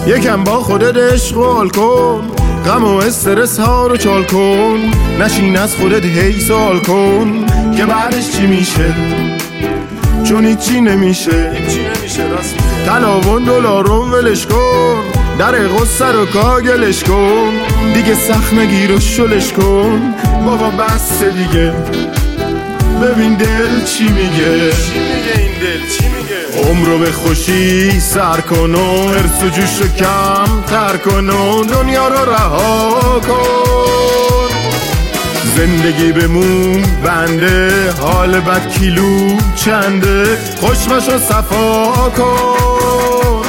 یکم با خودت عشق و حال کن، غم و استرس ها رو چال کن. نشین از خودت هی سوال کن که بعدش چی میشه، چون هیچی نمیشه. طلاوان دلارون ولش کن، در غصه رو کاگلش کن. دیگه سخت نگیر و شلش کن، بابا بس دیگه. ببین دل چی میگه، عمرو به خوشی سر کن و حرص و جوش رو کم تر کن و دنیا رو رها کن. زندگی بمون بنده، حال بد کیلو چنده. خوشمش رو صفا کن.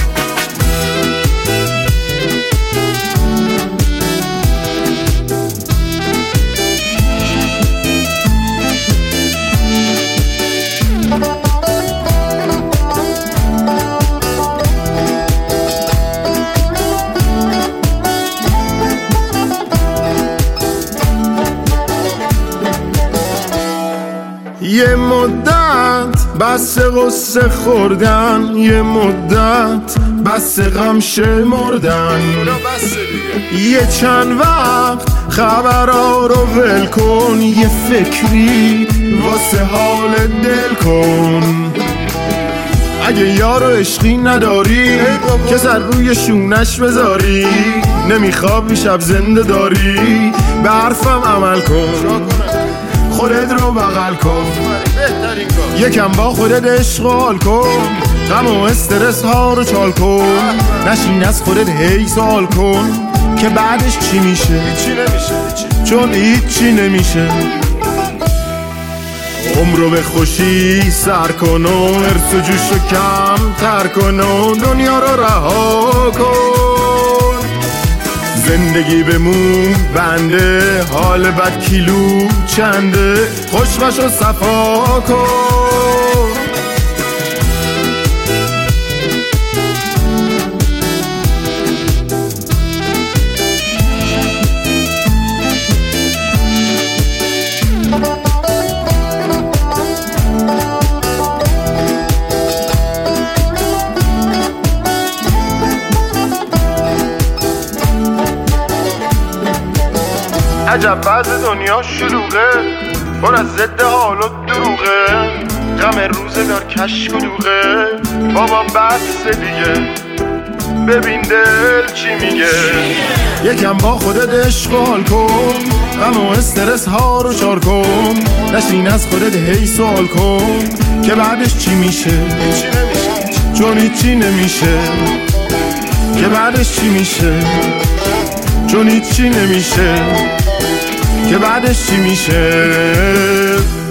یه مدت بس قصه خوردن، یه مدت بس غم شمردن. یه چند وقت خبرها رو ول کن، یه فکری واسه حال دل کن. اگه یار و عشقی نداری که سر روی شونش بذاری، نمیخوابی شب زنده داری، به حرفم عمل کن، خودت رو بغل کن. یکم با خودت عشق و حال کن، غم و استرس ها رو چال کن. نشین از خودت هی سوال کن که بعدش چی میشه، چون هیچی نمیشه. عمرو به خوشی سر کن و حرص و جوش رو کم تر کن و دنیا رو رها کن. زندگی بمون بنده، حال بد کیلو چنده. خوشمش رو صفا کن. عجب بعض دنیا شلوغه، پر از ضد حال و دروغه. غم روزگار کشک و دوغه، بابا بس دیگه. ببین دل چی میگه، یکم با خودت عشق و حال کن، غم و استرس ها رو چار کن. نشین از خودت هی سوال کن که بعدش چی میشه، چون هیچی نمیشه. که بعدش چی میشه، چون هیچی نمیشه. که بعدش چی میشه.